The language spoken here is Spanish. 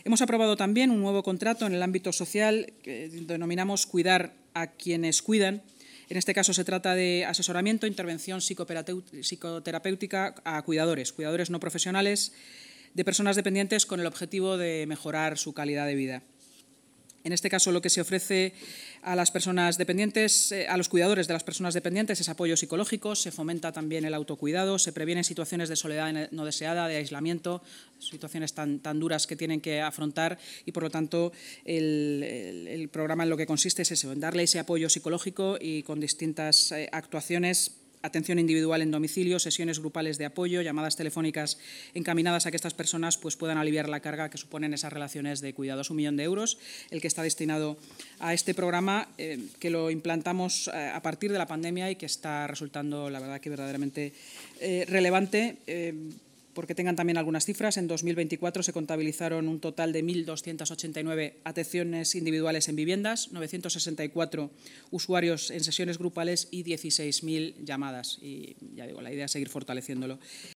Hemos aprobado también un nuevo contrato en el ámbito social que denominamos Cuidar a quienes cuidan. En este caso se trata de asesoramiento e intervención psicoterapéutica a cuidadores no profesionales de personas dependientes con el objetivo de mejorar su calidad de vida. En este caso, lo que se ofrece a las personas dependientes, a los cuidadores de las personas dependientes, es apoyo psicológico, se fomenta también el autocuidado, se previenen situaciones de soledad no deseada, de aislamiento, situaciones tan duras que tienen que afrontar y, por lo tanto, el programa en lo que consiste es eso, en darle ese apoyo psicológico y con distintas actuaciones. Atención individual en domicilio, sesiones grupales de apoyo, llamadas telefónicas encaminadas a que estas personas puedan aliviar la carga que suponen esas relaciones de cuidados. 1 millón de euros, el que está destinado a este programa, que lo implantamos a partir de la pandemia y que está resultando, la verdad, que verdaderamente relevante. Porque tengan también algunas cifras, en 2024 se contabilizaron un total de 1.289 atenciones individuales en viviendas, 964 usuarios en sesiones grupales y 16.000 llamadas. Y ya digo, la idea es seguir fortaleciéndolo.